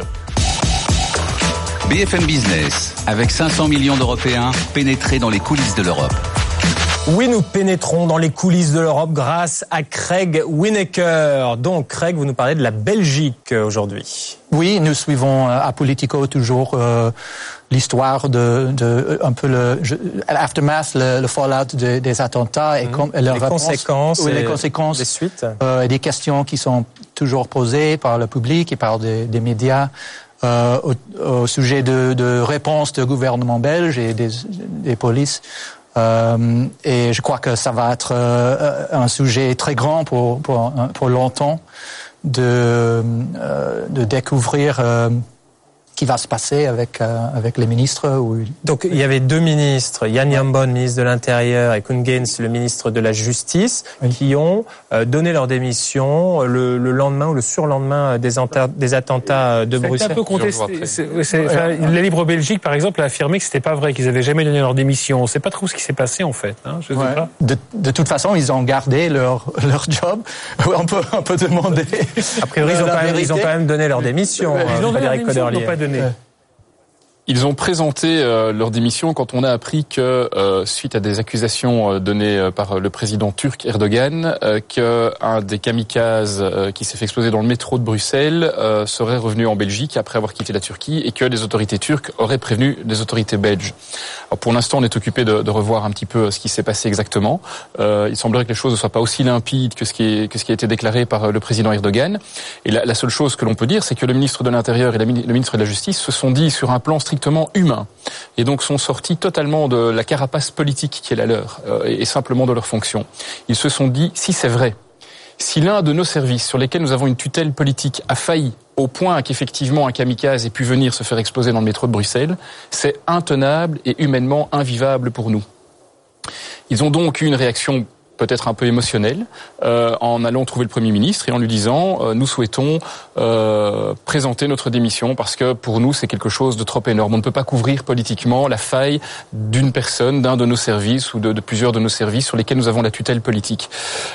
BFM Business, avec 500 millions d'Européens pénétrés dans les coulisses de l'Europe. Oui, nous pénétrons dans les coulisses de l'Europe grâce à Craig Winaker. Donc, Craig, vous nous parlez de la Belgique aujourd'hui. Oui, nous suivons à Politico toujours l'histoire de un peu l'aftermath, le fallout des attentats et les conséquences, les conséquences, les suites, et des questions qui sont toujours posées par le public et par des médias. Au sujet de réponse du gouvernement belge et des polices. Et je crois que ça va être un sujet très grand pour longtemps de découvrir qui va se passer avec les ministres. Donc il y avait deux ministres, Jan Jambon, ministre de l'Intérieur, et Koen Geens, le ministre de la Justice, qui ont donné leur démission le lendemain ou le surlendemain des attentats de Bruxelles. C'est un peu contesté. La Libre Belgique, par exemple, a affirmé que c'était pas vrai, qu'ils avaient jamais donné leur démission. On sait pas trop ce qui s'est passé en fait. Je sais pas. De toute façon, ils ont gardé leur job. On peut demander. A priori, ils ont quand même donné leur démission. Ils n'ont pas donné démissionné. Ils ont présenté leur démission quand on a appris que, suite à des accusations données par le président turc Erdogan, qu'un des kamikazes qui s'est fait exploser dans le métro de Bruxelles serait revenu en Belgique après avoir quitté la Turquie et que les autorités turques auraient prévenu les autorités belges. Alors pour l'instant, on est occupé de revoir un petit peu ce qui s'est passé exactement. Il semblerait que les choses ne soient pas aussi limpides que ce qui a été déclaré par le président Erdogan. Et la seule chose que l'on peut dire, c'est que le ministre de l'Intérieur et le ministre de la Justice se sont dit sur un plan strictement humain et donc sont sortis totalement de la carapace politique qui est la leur et simplement de leur fonction. Ils se sont dit, si c'est vrai, si l'un de nos services sur lesquels nous avons une tutelle politique a failli au point qu'effectivement un kamikaze ait pu venir se faire exploser dans le métro de Bruxelles, c'est intenable et humainement invivable pour nous. Ils ont donc eu une réaction peut-être un peu émotionnel, en allant trouver le Premier ministre et en lui disant nous souhaitons présenter notre démission parce que pour nous c'est quelque chose de trop énorme. On ne peut pas couvrir politiquement la faille d'une personne, d'un de nos services ou de plusieurs de nos services sur lesquels nous avons la tutelle politique.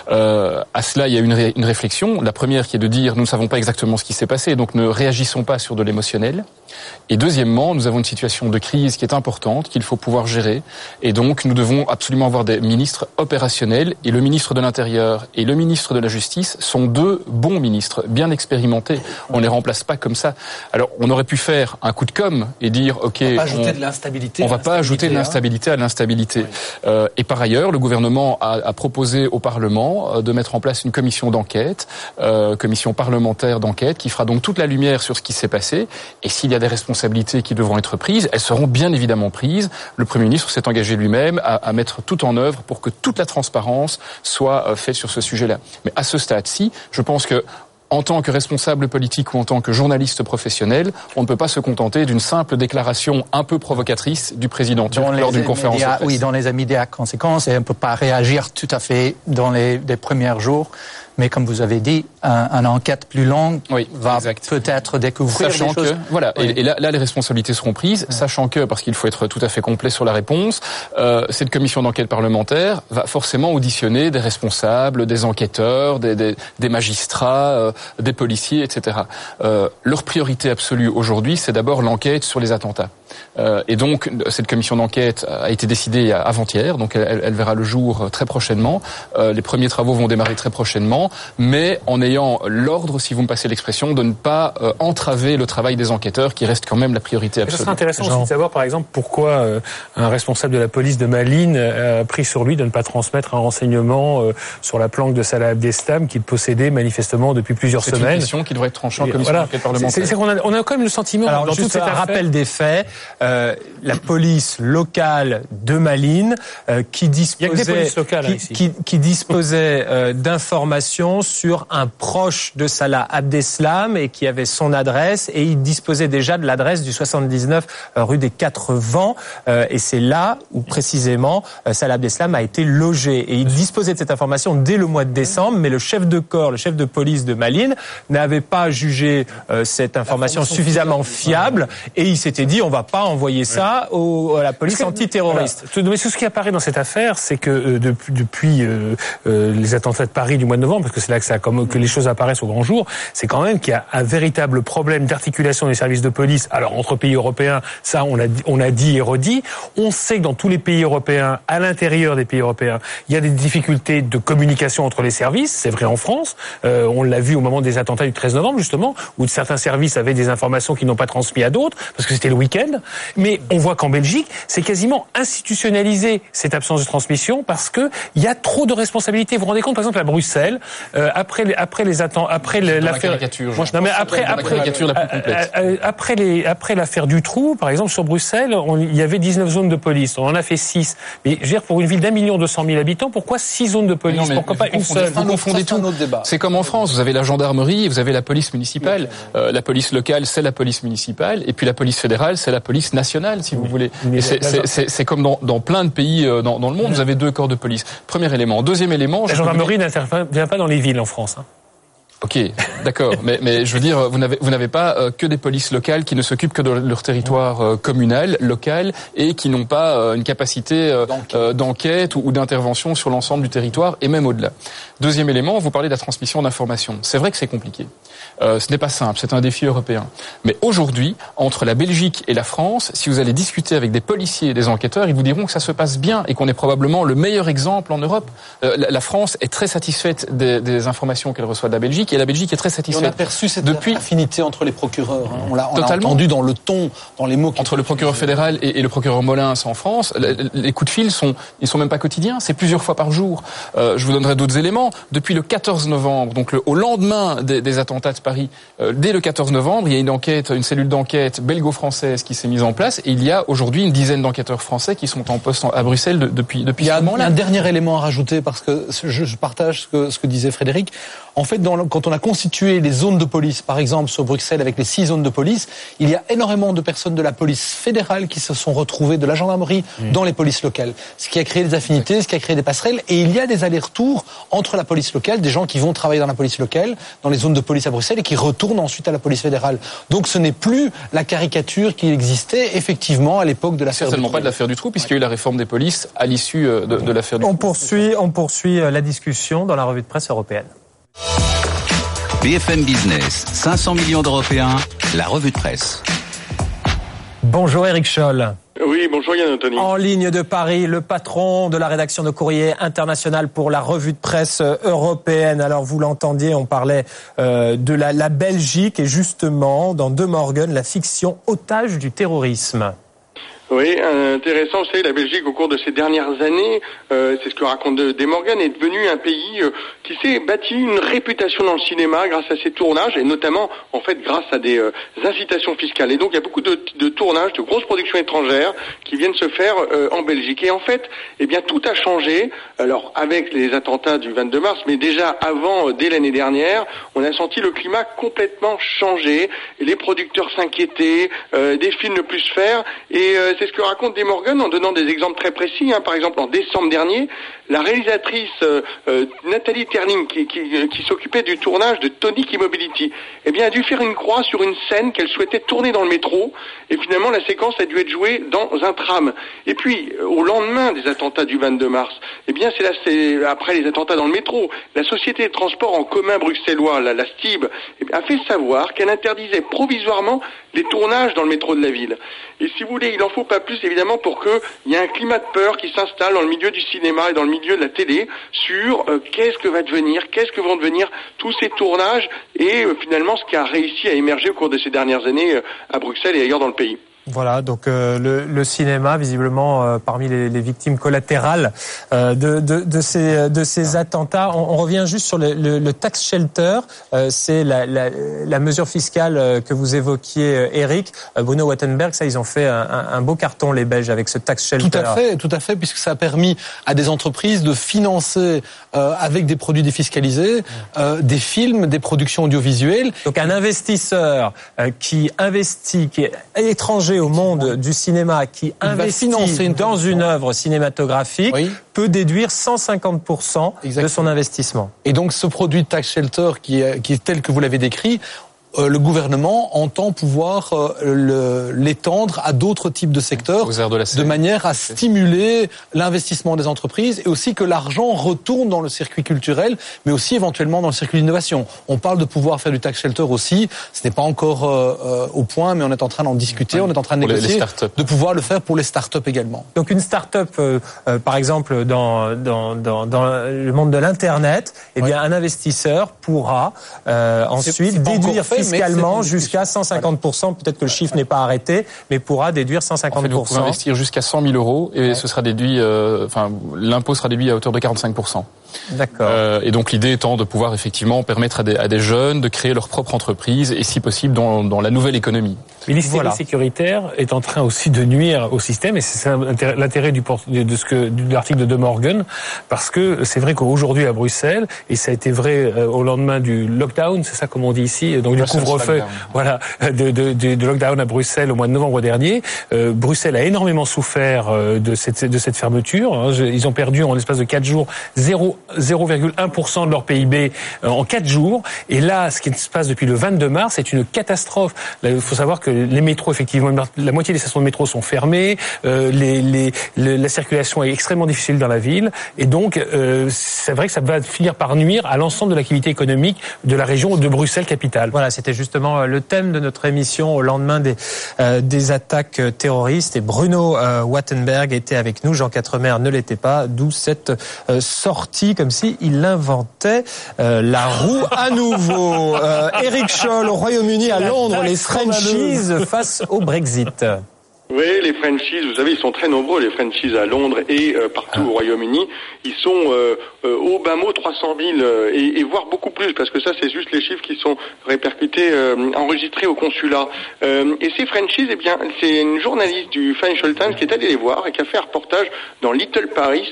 À cela, il y a une réflexion. La première qui est de dire nous ne savons pas exactement ce qui s'est passé, donc ne réagissons pas sur de l'émotionnel. Et deuxièmement, nous avons une situation de crise qui est importante, qu'il faut pouvoir gérer. Et donc, nous devons absolument avoir des ministres opérationnels. Et le ministre de l'Intérieur et le ministre de la Justice sont deux bons ministres, bien expérimentés. On ne les remplace pas comme ça. Alors, on aurait pu faire un coup de com' et dire, OK, on va pas ajouter de l'instabilité. On va pas ajouter de l'instabilité à l'instabilité. Oui. Et par ailleurs, le gouvernement a proposé au Parlement de mettre en place une commission d'enquête, commission parlementaire d'enquête, qui fera donc toute la lumière sur ce qui s'est passé. Et s'il y a des responsabilités qui devront être prises, elles seront bien évidemment prises. Le Premier ministre s'est engagé lui-même à mettre tout en œuvre pour que toute la transparence soit faite sur ce sujet-là. Mais à ce stade-ci, je pense que en tant que responsable politique ou en tant que journaliste professionnel, on ne peut pas se contenter d'une simple déclaration un peu provocatrice du président turc lors d'une conférence de presse. Oui, dans les immédiates conséquences, et on ne peut pas réagir tout à fait dans les premiers jours. Mais comme vous avez dit, une enquête plus longue va peut-être découvrir sachant des choses. Que, voilà, oui. et là, les responsabilités seront prises, sachant que, parce qu'il faut être tout à fait complet sur la réponse, cette commission d'enquête parlementaire va forcément auditionner des responsables, des enquêteurs, des magistrats, des policiers, etc. Leur priorité absolue aujourd'hui, c'est d'abord l'enquête sur les attentats. Et donc, cette commission d'enquête a été décidée avant-hier, donc elle verra le jour très prochainement. Les premiers travaux vont démarrer très prochainement, mais en ayant l'ordre, si vous me passez l'expression, de ne pas entraver le travail des enquêteurs, qui reste quand même la priorité absolue. Ça serait intéressant aussi de savoir, par exemple, pourquoi un responsable de la police de Malines a pris sur lui de ne pas transmettre un renseignement sur la planque de Salah Abdeslam qu'il possédait manifestement depuis plusieurs semaines. C'est une question qui devrait être tranchée en commission d'enquête parlementaire. C'est qu'on a quand même le sentiment, alors, dans toute cette affaire, rappel des faits, la police locale de Malines qui disposait d'informations sur un proche de Salah Abdeslam et qui avait son adresse, et il disposait déjà de l'adresse du 79 rue des 4 Vents, et c'est là où précisément Salah Abdeslam a été logé, et il disposait de cette information dès le mois de décembre, mais le chef de corps, le chef de police de Malines n'avait pas jugé cette information suffisamment fiable, et il s'était dit on va pas envoyer ça à la police antiterroriste. Voilà. Mais ce qui apparaît dans cette affaire, c'est que depuis les attentats de Paris du mois de novembre, parce que c'est là que les choses apparaissent au grand jour, c'est quand même qu'il y a un véritable problème d'articulation des services de police. Alors entre pays européens, ça on a dit et redit. On sait que dans tous les pays européens, à l'intérieur des pays européens, il y a des difficultés de communication entre les services. C'est vrai en France. On l'a vu au moment des attentats du 13 novembre justement, où certains services avaient des informations qu'ils n'ont pas transmises à d'autres parce que c'était le week-end. Mais on voit qu'en Belgique, c'est quasiment institutionnalisé cette absence de transmission parce que il y a trop de responsabilités. Vous vous rendez compte, par exemple, à Bruxelles, après l'affaire Dutroux, par exemple, sur Bruxelles, il y avait 19 zones de police. On en a fait 6. Mais je veux dire, pour une ville d'1,2 million d'habitants, pourquoi 6 zones de police? Pourquoi pas une seule? Vous confondez tout. C'est comme en France. Vous avez la gendarmerie, vous avez la police municipale. La police locale, c'est la police municipale. Et puis la police fédérale, c'est la police nationale, si vous voulez. Et c'est comme dans plein de pays dans le monde, vous avez 2 corps de police. Premier élément. Deuxième élément... La gendarmerie n'intervient pas dans les villes en France. Ok, d'accord, mais je veux dire, vous n'avez pas que des polices locales qui ne s'occupent que de leur territoire communal, local, et qui n'ont pas une capacité d'enquête ou d'intervention sur l'ensemble du territoire et même au-delà. Deuxième élément, vous parlez de la transmission d'informations. C'est vrai que c'est compliqué. Ce n'est pas simple, c'est un défi européen. Mais aujourd'hui, entre la Belgique et la France, si vous allez discuter avec des policiers et des enquêteurs, ils vous diront que ça se passe bien et qu'on est probablement le meilleur exemple en Europe. La France est très satisfaite des informations qu'elle reçoit de la Belgique et la Belgique est très satisfaite. Et on a perçu cette affinité entre les procureurs. Hein. On l'a entendu dans le ton, dans les mots. Entre le procureur fédéral et le procureur Molins en France, les coups de fil ils sont même pas quotidiens, c'est plusieurs fois par jour. Je vous donnerai d'autres éléments. Depuis le 14 novembre, donc au lendemain des attentats de Paris, dès le 14 novembre, il y a une cellule d'enquête belgo-française qui s'est mise en place et il y a aujourd'hui une dizaine d'enquêteurs français qui sont en poste à Bruxelles depuis ce moment-là. Il y a un dernier élément à rajouter parce que je partage ce que disait Frédéric. En fait, quand on a constitué les zones de police, par exemple sur Bruxelles avec les 6 zones de police, il y a énormément de personnes de la police fédérale qui se sont retrouvées, de la gendarmerie, dans les polices locales. Ce qui a créé des affinités, ce qui a créé des passerelles. Et il y a des allers-retours entre la police locale, des gens qui vont travailler dans la police locale, dans les zones de police à Bruxelles et qui retournent ensuite à la police fédérale. Donc ce n'est plus la caricature qui existait effectivement à l'époque de l'affaire du trou. Certainement pas de l'affaire du trou, puisqu'il y a eu la réforme des polices à l'issue de l'affaire du trou. On poursuit la discussion dans la revue de presse européenne. BFM Business, 500 millions d'Européens, la revue de presse. Bonjour Eric Scholl. Oui, bonjour Yann Anthony. En ligne de Paris, le patron de la rédaction de Courrier International pour la revue de presse européenne. Alors vous l'entendiez, on parlait de la Belgique et justement dans De Morgan, la fiction otage du terrorisme. Oui, intéressant. Vous savez, la Belgique, au cours de ces dernières années, c'est ce que raconte De Morgan, est devenu un pays qui s'est bâti une réputation dans le cinéma grâce à ses tournages et notamment, en fait, grâce à des incitations fiscales. Et donc, il y a beaucoup de tournages, de grosses productions étrangères qui viennent se faire en Belgique. Et en fait, eh bien, tout a changé. Alors, avec les attentats du 22 mars, mais déjà avant, dès l'année dernière, on a senti le climat complètement changer. Et les producteurs s'inquiétaient, des films ne plus se faire. Et c'est ce que raconte De Morgan en donnant des exemples très précis. Par exemple, en décembre dernier, la réalisatrice Nathalie Terling, qui s'occupait du tournage de Tonic Immobility, eh bien, a dû faire une croix sur une scène qu'elle souhaitait tourner dans le métro. Et finalement, la séquence a dû être jouée dans un tram. Et puis, au lendemain des attentats du 22 mars, eh bien, c'est après les attentats dans le métro, la société de transport en commun bruxellois, la STIB, a fait savoir qu'elle interdisait provisoirement les tournages dans le métro de la ville. Et si vous voulez, il n'en faut pas plus évidemment pour qu'il y ait un climat de peur qui s'installe dans le milieu du cinéma et dans le milieu de la télé sur qu'est-ce que vont devenir tous ces tournages et finalement ce qui a réussi à émerger au cours de ces dernières années à Bruxelles et ailleurs dans le pays. Voilà, donc le cinéma, visiblement parmi les victimes collatérales de ces attentats. On revient juste sur le tax shelter. C'est la mesure fiscale que vous évoquiez, Eric. Bruno Wattenberg, ça, ils ont fait un beau carton, les Belges, avec ce tax shelter. Tout à fait, puisque ça a permis à des entreprises de financer avec des produits défiscalisés des films, des productions audiovisuelles. Donc un investisseur qui est étranger au monde du cinéma, qui investit dans une œuvre cinématographique, peut déduire 150% de son investissement. Et donc ce produit de tax shelter qui est tel que vous l'avez décrit, le gouvernement entend pouvoir l'étendre à d'autres types de secteurs de manière à stimuler l'investissement des entreprises et aussi que l'argent retourne dans le circuit culturel, mais aussi éventuellement dans le circuit d'innovation. On parle de pouvoir faire du tax shelter aussi. Ce n'est pas encore au point, mais on est en train d'en discuter, on est en train de négocier, de pouvoir le faire pour les startups également. Donc une startup, par exemple, dans le monde de l'Internet, eh bien un investisseur pourra ensuite déduire fiscalement jusqu'à 150%, peut-être que le chiffre n'est pas arrêté, mais pourra déduire 150%. En fait, vous pouvez investir jusqu'à 100 000 euros et ce sera déduit, l'impôt sera déduit à hauteur de 45%. D'accord. Et donc l'idée étant de pouvoir effectivement permettre à des jeunes de créer leur propre entreprise et si possible dans la nouvelle économie. Mais l'hystérie sécuritaire est en train aussi de nuire au système et c'est l'intérêt de l'article de De Morgan, parce que c'est vrai qu'aujourd'hui à Bruxelles, et ça a été vrai au lendemain du lockdown, c'est ça comme on dit ici, donc du couvre-feu, voilà, de lockdown à Bruxelles au mois de novembre dernier, Bruxelles a énormément souffert de cette fermeture. Ils ont perdu en l'espace de 4 jours 0,1 0,1% de leur PIB en 4 jours. Et là, ce qui se passe depuis le 22 mars, c'est une catastrophe. Là, il faut savoir que les métros, effectivement, la moitié des stations de métro sont fermées. La circulation est extrêmement difficile dans la ville. Et donc, c'est vrai que ça va finir par nuire à l'ensemble de l'activité économique de la région de Bruxelles capitale. Voilà, c'était justement le thème de notre émission au lendemain des attaques terroristes. Et Bruno Wattenberg était avec nous, Jean Quatremer ne l'était pas, d'où cette sortie comme si il inventait la roue à nouveau. Eric Scholl au Royaume-Uni, à Londres, les Frenchies face au Brexit. Oui, les franchises, vous savez, ils sont très nombreux, les franchises à Londres et partout au Royaume-Uni. Ils sont au bas mot 300 000 et voire beaucoup plus, parce que ça, c'est juste les chiffres qui sont répercutés, enregistrés au consulat. Et ces franchises, eh bien, c'est une journaliste du Financial Times qui est allée les voir et qui a fait un reportage dans Little Paris,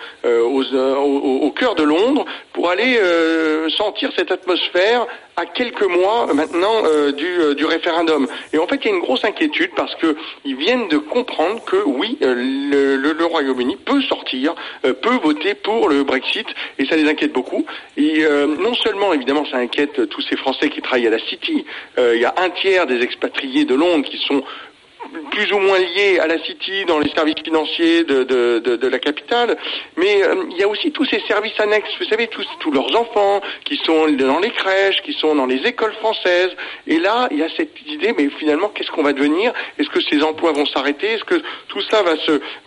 au cœur de Londres, pour aller sentir cette atmosphère à quelques mois maintenant du référendum. Et en fait, il y a une grosse inquiétude parce que ils viennent de comprendre que oui, le Royaume-Uni peut sortir, peut voter pour le Brexit, et ça les inquiète beaucoup. Et non seulement, évidemment, ça inquiète tous ces Français qui travaillent à la City. Il y a un tiers des expatriés de Londres qui sont plus ou moins liés à la City dans les services financiers de la capitale, mais il y a aussi tous ces services annexes, vous savez, tous leurs enfants qui sont dans les crèches, qui sont dans les écoles françaises, et là il y a cette idée, mais finalement qu'est-ce qu'on va devenir? Est-ce que ces emplois vont s'arrêter? Est-ce que tout ça va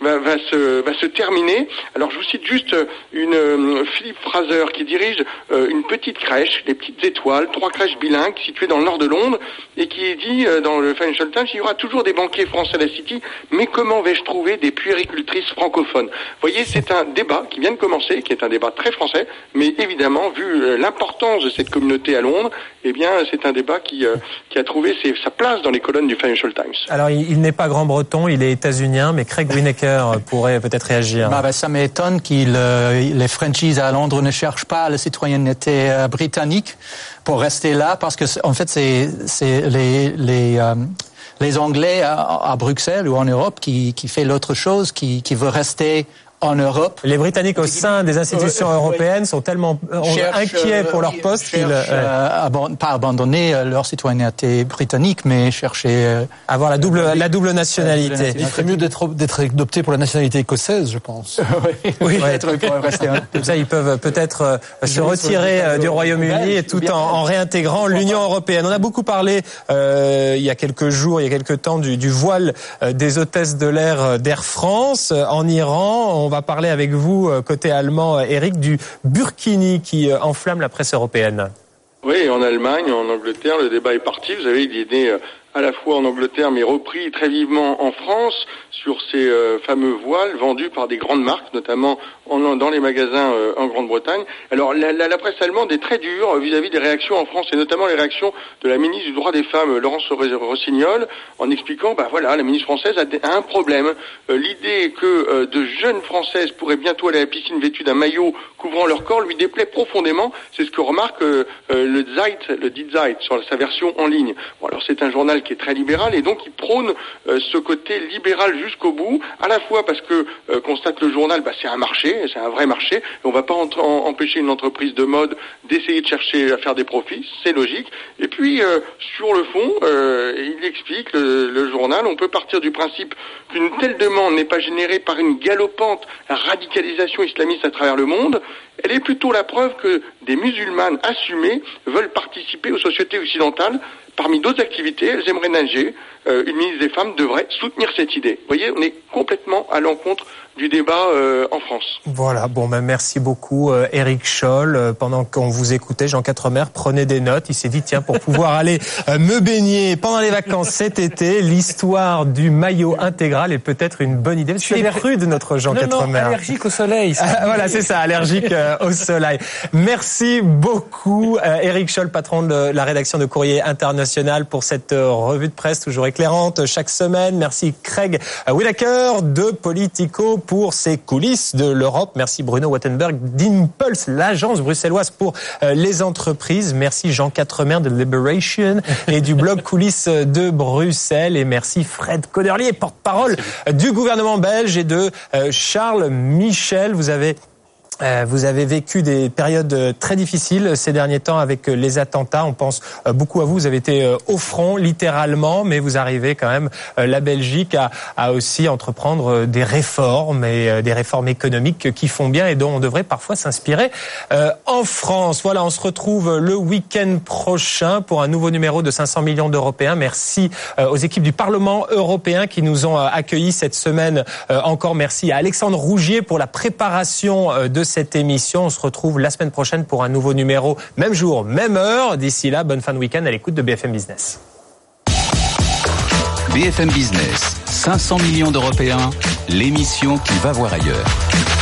se terminer? Alors je vous cite juste Philippe Fraser qui dirige une petite crèche, les Petites Étoiles, 3 crèches bilingues situées dans le nord de Londres, et qui dit dans le Financial Times, il y aura toujours des banquiers français à la City, mais comment vais-je trouver des puéricultrices francophones? Vous voyez, c'est un débat qui vient de commencer, qui est un débat très français, mais évidemment, vu l'importance de cette communauté à Londres, eh bien, c'est un débat qui a trouvé sa place dans les colonnes du Financial Times. Alors, il n'est pas grand-breton, il est états-unien, mais Craig Winaker pourrait peut-être réagir. Ça m'étonne les Frenchies à Londres ne cherchent pas la citoyenneté britannique pour rester là, parce que en fait, c'est les Anglais à Bruxelles ou en Europe qui fait l'autre chose, qui veut rester en Europe. Les Britanniques au sein des institutions européennes sont tellement inquiets pour leur poste qu'ils pas abandonner leur citoyenneté britannique, mais chercher avoir la double nationalité. Il ferait mieux d'être adopté pour la nationalité écossaise, je pense. Oui, pour rester. Comme ça, ils peuvent peut-être se retirer du Royaume-Uni et tout en réintégrant l'Union européenne. On a beaucoup parlé il y a quelques temps du voile des hôtesses de l'air d'Air France en Iran. On va parler avec vous, côté allemand, Eric, du burkini qui enflamme la presse européenne. Oui, en Allemagne, en Angleterre, le débat est parti. Vous savez, il est né à la fois en Angleterre, mais repris très vivement en France sur ces fameux voiles vendus par des grandes marques, notamment dans les magasins en Grande-Bretagne. Alors, la presse allemande est très dure vis-à-vis des réactions en France, et notamment les réactions de la ministre du droit des femmes, Laurence Rossignol, en expliquant, la ministre française a un problème. L'idée que de jeunes Françaises pourraient bientôt aller à la piscine vêtues d'un maillot couvrant leur corps lui déplaît profondément. C'est ce que remarque le Die Zeit sur sa version en ligne. Bon, alors c'est un journal qui est très libéral, et donc il prône ce côté libéral jusqu'au bout, à la fois parce que constate le journal, c'est un marché, c'est un vrai marché, et on va pas empêcher une entreprise de mode d'essayer de chercher à faire des profits, c'est logique. Et puis sur le fond, il explique le journal, on peut partir du principe qu'une telle demande n'est pas générée par une galopante radicalisation islamiste à travers le monde. Elle est plutôt la preuve que des musulmanes assumées veulent participer aux sociétés occidentales. Parmi d'autres activités, elles aimeraient nager. Une ministre des Femmes devrait soutenir cette idée. Vous voyez, on est complètement à l'encontre du débat en France. Voilà, merci beaucoup Eric Scholl. Pendant qu'on vous écoutait, Jean Quatremer prenait des notes. Il s'est dit, tiens, pour pouvoir aller me baigner pendant les vacances cet été, l'histoire du maillot intégral est peut-être une bonne idée. C'est prude, notre Jean Quatremer. Non, allergique au soleil. Voilà, c'est ça, allergique au soleil. Merci beaucoup Eric Scholl, patron de la rédaction de Courrier International, pour cette revue de presse toujours éclairante chaque semaine. Merci Craig Winaker de Politico pour ses coulisses de l'Europe. Merci Bruno Wattenberg d'Impulse, l'agence bruxelloise pour les entreprises. Merci Jean Quatremer de Liberation et du blog Coulisses de Bruxelles. Et merci Fred Coderlier, porte-parole du gouvernement belge, et de Charles Michel. Vous avez Vous avez vécu des périodes très difficiles ces derniers temps avec les attentats. On pense beaucoup à vous. Vous avez été au front, littéralement, mais vous arrivez quand même, la Belgique, à aussi entreprendre des réformes et des réformes économiques qui font bien et dont on devrait parfois s'inspirer en France. Voilà, on se retrouve le week-end prochain pour un nouveau numéro de 500 millions d'Européens. Merci aux équipes du Parlement européen qui nous ont accueillis cette semaine. Encore merci à Alexandre Rougier pour la préparation de cette émission. On se retrouve la semaine prochaine pour un nouveau numéro, même jour, même heure. D'ici là, bonne fin de week-end à l'écoute de BFM Business. BFM Business, 500 millions d'Européens, l'émission qui va voir ailleurs.